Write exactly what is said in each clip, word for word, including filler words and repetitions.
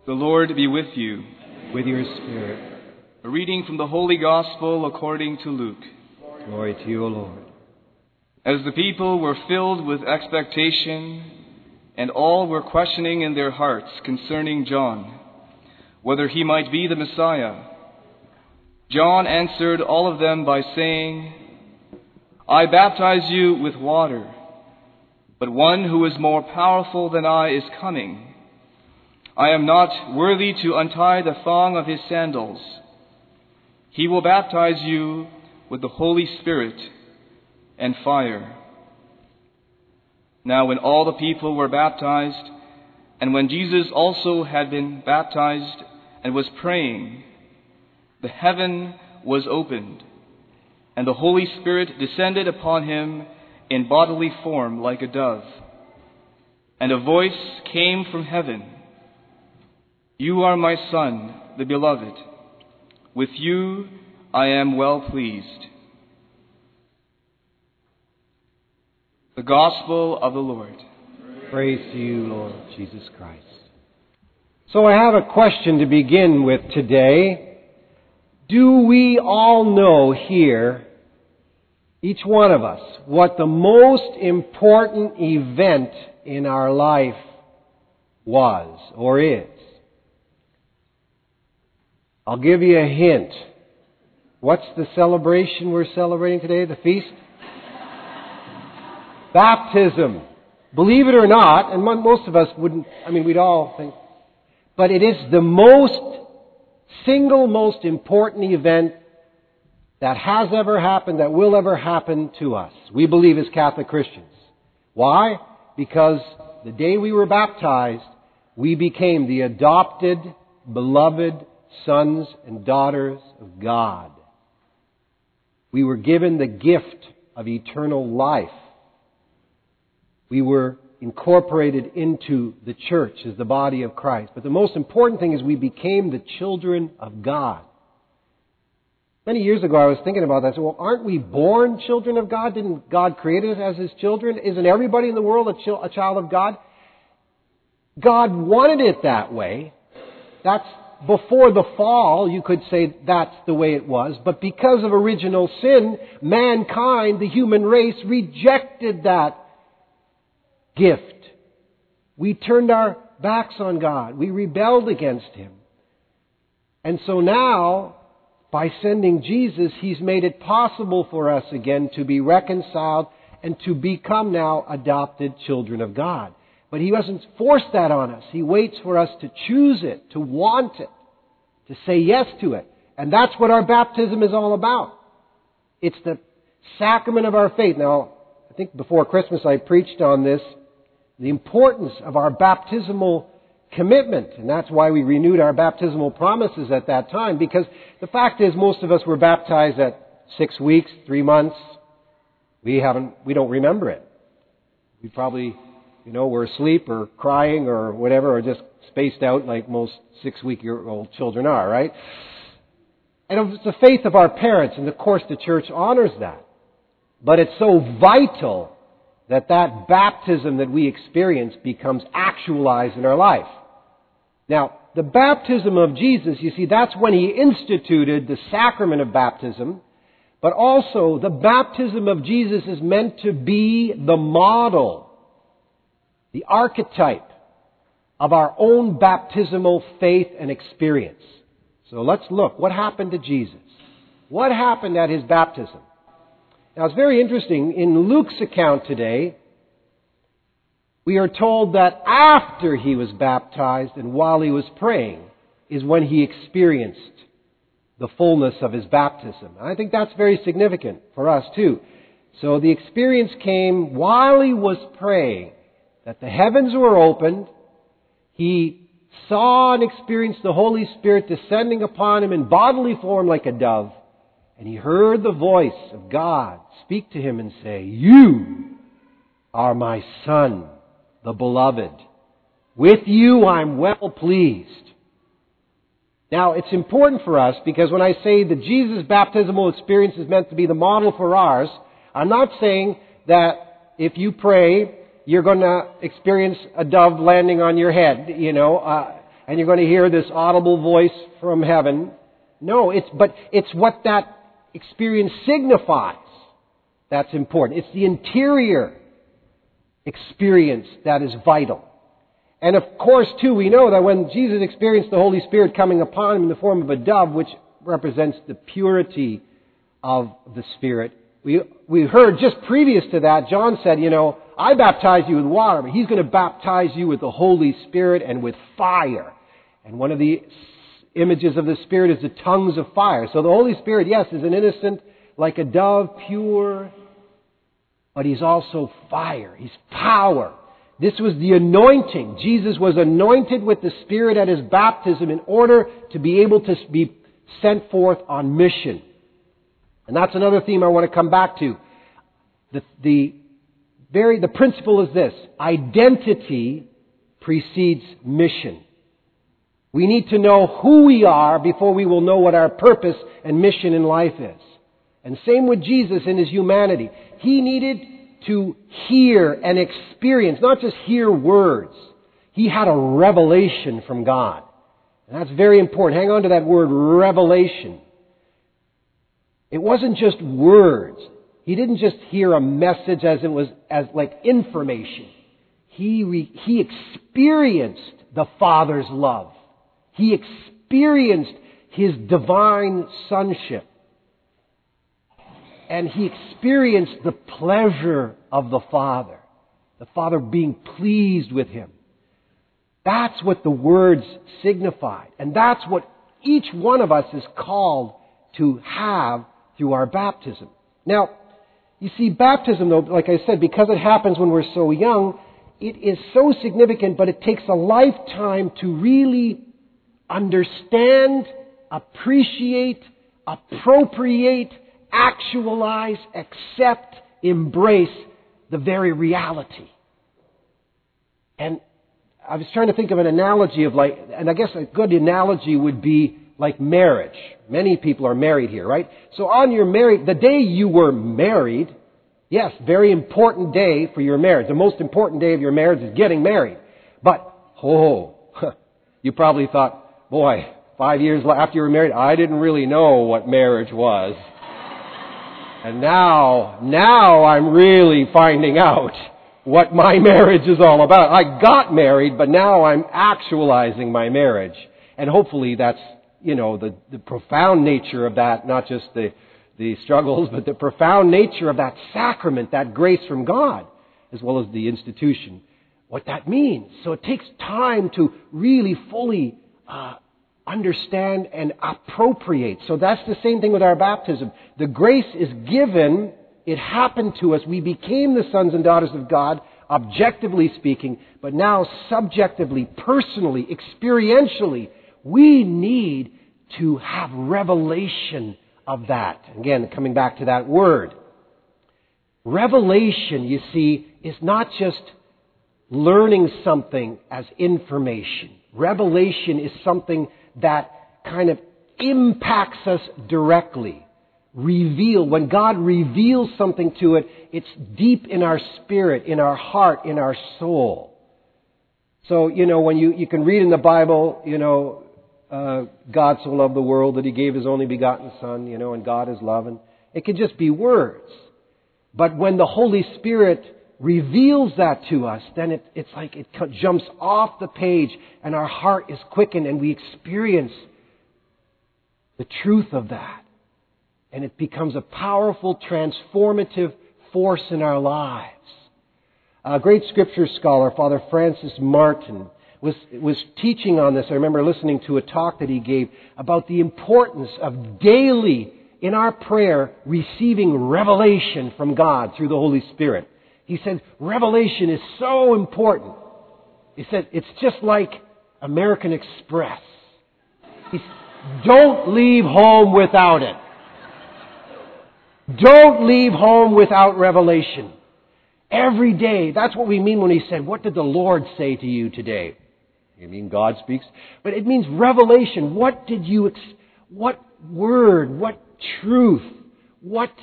The Lord be with you. With your spirit. A reading from the Holy Gospel according to Luke. Glory to you, O Lord. As the people were filled with expectation, and all were questioning in their hearts concerning John, whether he might be the Messiah, John answered all of them by saying, I baptize you with water, but one who is more powerful than I is coming. I am not worthy to untie the thong of his sandals. He will baptize you with the Holy Spirit and fire. Now when all the people were baptized, and when Jesus also had been baptized and was praying, the heaven was opened, and the Holy Spirit descended upon him in bodily form like a dove. And a voice came from heaven, You are my Son, the Beloved. With you I am well pleased. The Gospel of the Lord. Praise to you, Lord Jesus Christ. So I have a question to begin with today. Do we all know here, each one of us, what the most important event in our life was or is? I'll give you a hint. What's the celebration we're celebrating today, the feast? Baptism. Believe it or not, and most of us wouldn't, I mean, we'd all think, but it is the most, single most important event that has ever happened, that will ever happen to us. We believe as Catholic Christians. Why? Because the day we were baptized, we became the adopted, beloved sons and daughters of God. We were given the gift of eternal life. We were incorporated into the church as the body of Christ. But the most important thing is we became the children of God. Many years ago I was thinking about that. I said, well, aren't we born children of God? Didn't God create us as His children? Isn't everybody in the world a, ch- a child of God? God wanted it that way. That's before the fall, you could say that's the way it was. But because of original sin, mankind, the human race, rejected that gift. We turned our backs on God. We rebelled against Him. And so now, by sending Jesus, He's made it possible for us again to be reconciled and to become now adopted children of God. But He doesn't force that on us. He waits for us to choose it, to want it, to say yes to it. And that's what our baptism is all about. It's the sacrament of our faith. Now, I think before Christmas I preached on this, the importance of our baptismal commitment. And that's why we renewed our baptismal promises at that time. Because the fact is, most of us were baptized at six weeks, three months. We haven't, we don't remember it. We probably, you know, were asleep or crying or whatever, or just spaced out like most six-week-old children are, right? And it's the faith of our parents, and of course the church honors that. But it's so vital that that baptism that we experience becomes actualized in our life. Now, the baptism of Jesus, you see, that's when He instituted the sacrament of baptism. But also, the baptism of Jesus is meant to be the model, the archetype of our own baptismal faith and experience. So let's look. What happened to Jesus? What happened at His baptism? Now, it's very interesting. In Luke's account today, we are told that after He was baptized and while He was praying is when He experienced the fullness of His baptism. And I think that's very significant for us too. So the experience came while He was praying, that the heavens were opened. He saw and experienced the Holy Spirit descending upon Him in bodily form like a dove. And He heard the voice of God speak to Him and say, You are my Son, the Beloved. With you I'm well pleased. Now, it's important for us because when I say that Jesus' baptismal experience is meant to be the model for ours, I'm not saying that if you pray, you're going to experience a dove landing on your head. You know, uh, and you're going to hear this audible voice from heaven. No, it's, but it's what that experience signifies that's important. It's the interior experience that is vital. And of course, too, we know that when Jesus experienced the Holy Spirit coming upon him in the form of a dove, which represents the purity of the Spirit, we we heard just previous to that, John said, you know, I baptize you with water, but he's going to baptize you with the Holy Spirit and with fire. And one of the images of the Spirit is the tongues of fire. So the Holy Spirit, yes, is an innocent, like a dove, pure, but he's also fire. He's power. This was the anointing. Jesus was anointed with the Spirit at his baptism in order to be able to be sent forth on mission. And that's another theme I want to come back to. The, the, very, the principle is this: identity precedes mission. We need to know who we are before we will know what our purpose and mission in life is. And same with Jesus in his humanity. He needed to hear and experience, not just hear words. He had a revelation from God. And that's very important. Hang on to that word, revelation. It wasn't just words. He didn't just hear a message as it was, as like information. He, re, he experienced the Father's love. He experienced his divine sonship. And he experienced the pleasure of the Father. The Father being pleased with him. That's what the words signified. And that's what each one of us is called to have through our baptism. Now, you see, baptism, though, like I said, because it happens when we're so young, it is so significant, but it takes a lifetime to really understand, appreciate, appropriate, actualize, accept, embrace the very reality. And I was trying to think of an analogy of like, and I guess a good analogy would be like marriage. Many people are married here, right? So on your married, the day you were married, yes, very important day for your marriage. The most important day of your marriage is getting married. But, oh, you probably thought, boy, five years after you were married, I didn't really know what marriage was. And now, now I'm really finding out what my marriage is all about. I got married, but now I'm actualizing my marriage. And hopefully that's, you know, the, the profound nature of that, not just the, the struggles, but the profound nature of that sacrament, that grace from God, as well as the institution, what that means. So it takes time to really fully uh, understand and appropriate. So that's the same thing with our baptism. The grace is given, it happened to us. We became the sons and daughters of God, objectively speaking, but now subjectively, personally, experientially, we need to have revelation of that. Again, coming back to that word. Revelation, you see, is not just learning something as information. Revelation is something that kind of impacts us directly. Reveal. When God reveals something to it, it's deep in our spirit, in our heart, in our soul. So, you know, when you, you can read in the Bible, you know, uh, God so loved the world that He gave His only begotten Son, you know, and God is love. And it could just be words. But when the Holy Spirit reveals that to us, then it, it's like it jumps off the page and our heart is quickened and we experience the truth of that. And it becomes a powerful, transformative force in our lives. A great scripture scholar, Father Francis Martin, was, was teaching on this. I remember listening to a talk that he gave about the importance of daily, in our prayer, receiving revelation from God through the Holy Spirit. He said, revelation is so important. He said, it's just like American Express. He said, don't leave home without it. Don't leave home without revelation. Every day. That's what we mean when he said, what did the Lord say to you today? You mean God speaks? But it means revelation. What did you, ex- what word, what truth, what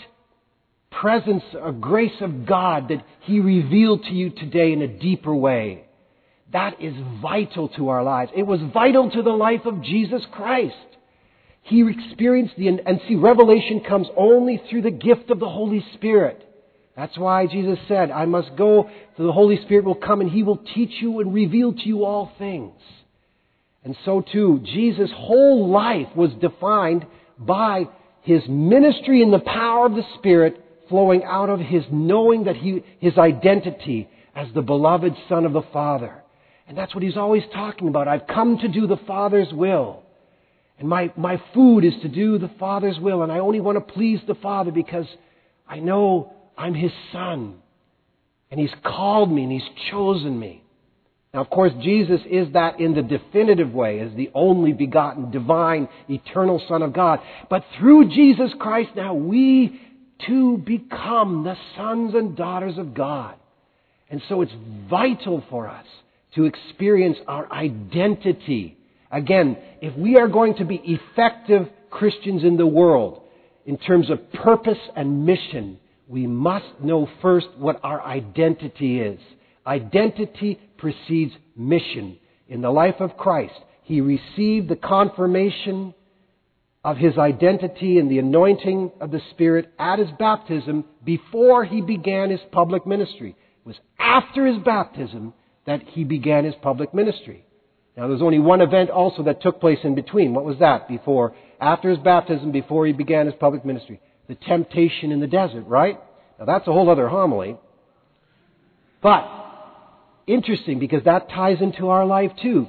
presence or grace of God that He revealed to you today in a deeper way? That is vital to our lives. It was vital to the life of Jesus Christ. He experienced the, and see, revelation comes only through the gift of the Holy Spirit. That's why Jesus said, I must go, so the Holy Spirit will come and He will teach you and reveal to you all things. And so too, Jesus' whole life was defined by His ministry in the power of the Spirit flowing out of His knowing that He, His identity as the beloved Son of the Father. And that's what He's always talking about. I've come to do the Father's will. And my, my food is to do the Father's will. And I only want to please the Father because I know I'm His Son. And He's called me and He's chosen me. Now, of course, Jesus is that in the definitive way, as the only begotten, divine, eternal Son of God. But through Jesus Christ, now we too become the sons and daughters of God. And so it's vital for us to experience our identity. Again, if we are going to be effective Christians in the world, in terms of purpose and mission, we must know first what our identity is. Identity precedes mission. In the life of Christ, He received the confirmation of His identity and the anointing of the Spirit at His baptism before He began His public ministry. It was after His baptism that He began His public ministry. Now, there's only one event also that took place in between. What was that? Before, after His baptism, before He began His public ministry. The temptation in the desert, right? Now, that's a whole other homily. But, interesting, because that ties into our life too.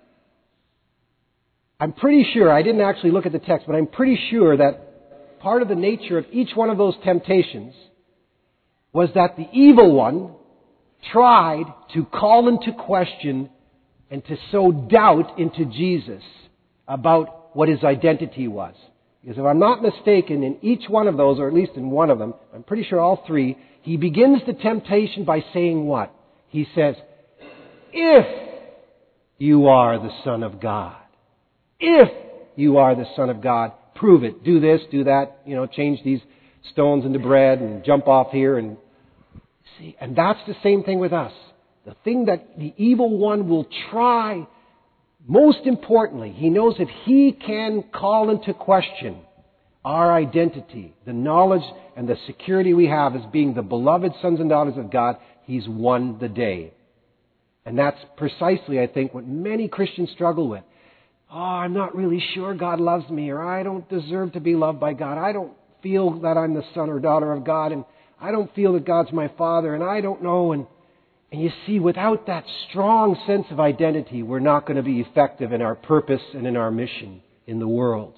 I'm pretty sure, I didn't actually look at the text, but I'm pretty sure that part of the nature of each one of those temptations was that the evil one tried to call into question and to sow doubt into Jesus about what His identity was. Because if I'm not mistaken, in each one of those, or at least in one of them, I'm pretty sure all three, He begins the temptation by saying what? He says, if you are the Son of God, if you are the Son of God, prove it. Do this, do that, you know, change these stones into bread and jump off here. And see, and that's the same thing with us. The thing that the evil one will try, most importantly, he knows if he can call into question our identity, the knowledge and the security we have as being the beloved sons and daughters of God, he's won the day. And that's precisely, I think, what many Christians struggle with. Oh, I'm not really sure God loves me, or I don't deserve to be loved by God. I don't feel that I'm the son or daughter of God, and I don't feel that God's my Father, and I don't know. And, and you see, without that strong sense of identity, we're not going to be effective in our purpose and in our mission in the world.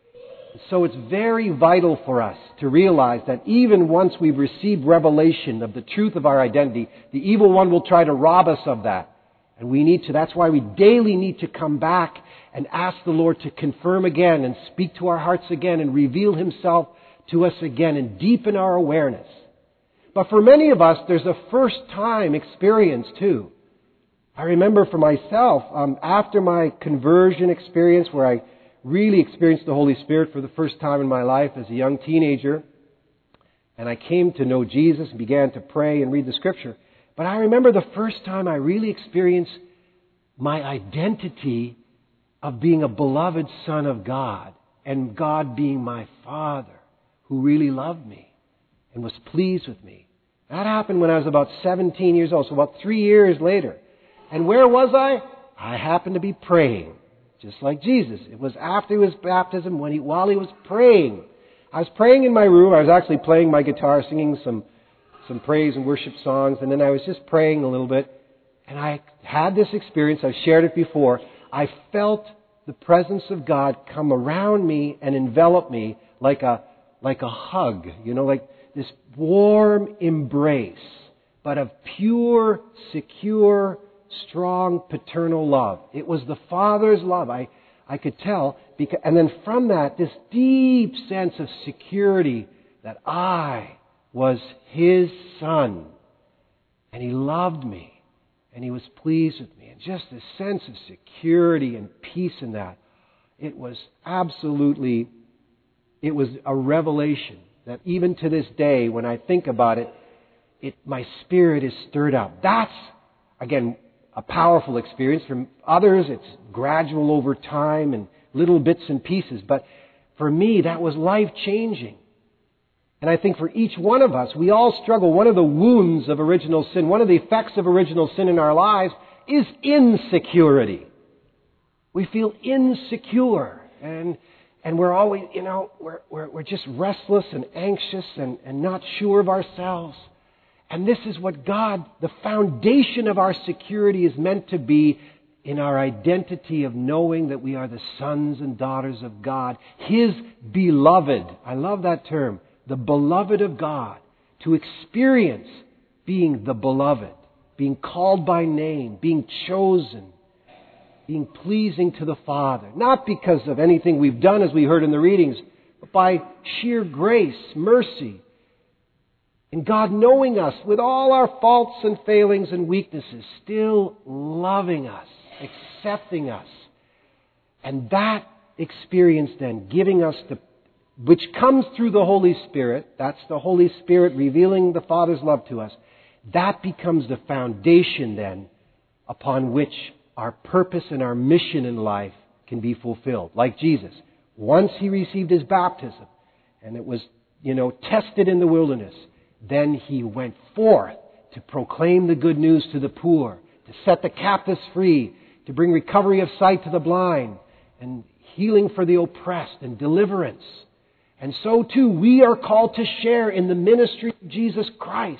So it's very vital for us to realize that even once we've received revelation of the truth of our identity, the evil one will try to rob us of that. And we need to, that's why we daily need to come back and ask the Lord to confirm again and speak to our hearts again and reveal Himself to us again and deepen our awareness. But for many of us, there's a first time experience too. I remember for myself, um, after my conversion experience where I really experienced the Holy Spirit for the first time in my life as a young teenager, and I came to know Jesus and began to pray and read the Scripture. But I remember the first time I really experienced my identity of being a beloved son of God and God being my Father who really loved me and was pleased with me. That happened when I was about seventeen years old, so about three years later. And where was I? I happened to be praying, just like Jesus. It was after His baptism, when he, while He was praying. I was praying in my room. I was actually playing my guitar, singing some some praise and worship songs, and then I was just praying a little bit, and I had this experience. I've shared it before. I felt the presence of God come around me and envelop me like a like a hug, you know, like this warm embrace, but of pure, secure, strong paternal love. It was the Father's love. I I could tell, because, and then from that, this deep sense of security that I was His Son, and He loved me, and He was pleased with me, and just this sense of security and peace in that. It was absolutely, it was a revelation that even to this day, when I think about it, it my spirit is stirred up. That's, again, a powerful experience. For others, it's gradual over time and little bits and pieces. But for me, that was life-changing. And I think for each one of us, we all struggle. One of the wounds of original sin, one of the effects of original sin in our lives is insecurity. We feel insecure. And and we're always, you know, we're, we're, we're just restless and anxious and, and not sure of ourselves. And this is what God, the foundation of our security is meant to be, in our identity of knowing that we are the sons and daughters of God, His beloved. I love that term. The beloved of God. To experience being the beloved, being called by name, being chosen, being pleasing to the Father. Not because of anything we've done, as we heard in the readings, but by sheer grace, mercy. And God knowing us with all our faults and failings and weaknesses, still loving us, accepting us. And that experience then giving us the, which comes through the Holy Spirit, that's the Holy Spirit revealing the Father's love to us, that becomes the foundation then upon which our purpose and our mission in life can be fulfilled. Like Jesus, once He received His baptism and it was, you know, tested in the wilderness, then He went forth to proclaim the good news to the poor, to set the captives free, to bring recovery of sight to the blind, and healing for the oppressed, and deliverance. And so too, we are called to share in the ministry of Jesus Christ,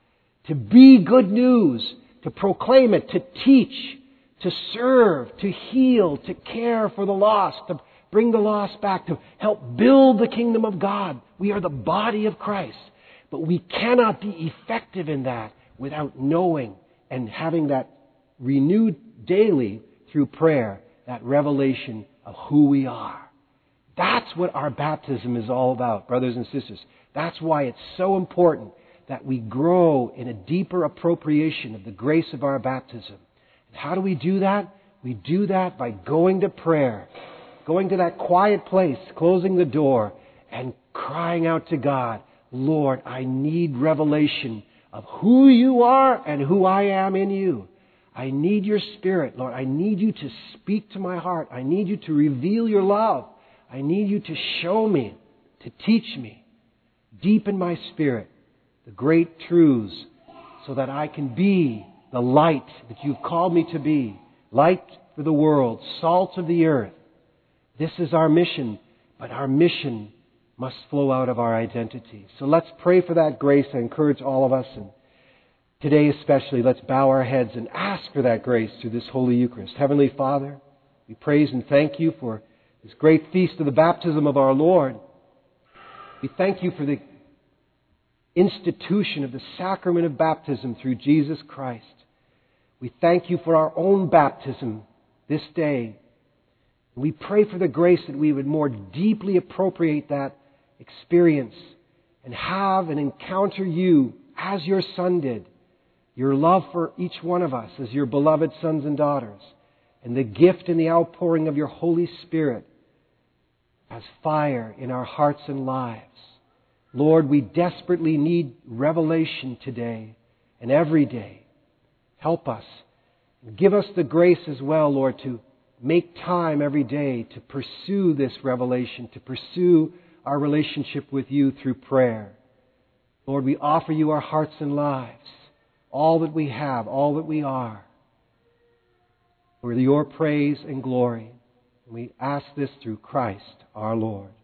to be good news, to proclaim it, to teach, to serve, to heal, to care for the lost, to bring the lost back, to help build the kingdom of God. We are the body of Christ. But we cannot be effective in that without knowing and having that renewed daily through prayer, that revelation of who we are. That's what our baptism is all about, brothers and sisters. That's why it's so important that we grow in a deeper appropriation of the grace of our baptism. And how do we do that? We do that by going to prayer, going to that quiet place, closing the door, and crying out to God, Lord, I need revelation of who You are and who I am in You. I need Your Spirit, Lord. I need You to speak to my heart. I need You to reveal Your love. I need You to show me, to teach me, deep in my spirit, the great truths, so that I can be the light that You've called me to be. Light for the world, salt of the earth. This is our mission, but our mission must flow out of our identity. So let's pray for that grace. I encourage all of us, and today especially, let's bow our heads and ask for that grace through this Holy Eucharist. Heavenly Father, we praise and thank You for this great feast of the baptism of our Lord. We thank You for the institution of the sacrament of baptism through Jesus Christ. We thank You for our own baptism this day. We pray for the grace that we would more deeply appropriate that experience and have and encounter You as Your Son did. Your love for each one of us as Your beloved sons and daughters. And the gift and the outpouring of Your Holy Spirit as fire in our hearts and lives. Lord, we desperately need revelation today and every day. Help us. Give us the grace as well, Lord, to make time every day to pursue this revelation, to pursue our relationship with You through prayer. Lord, we offer You our hearts and lives, all that we have, all that we are, for Your praise and glory. And we ask this through Christ our Lord.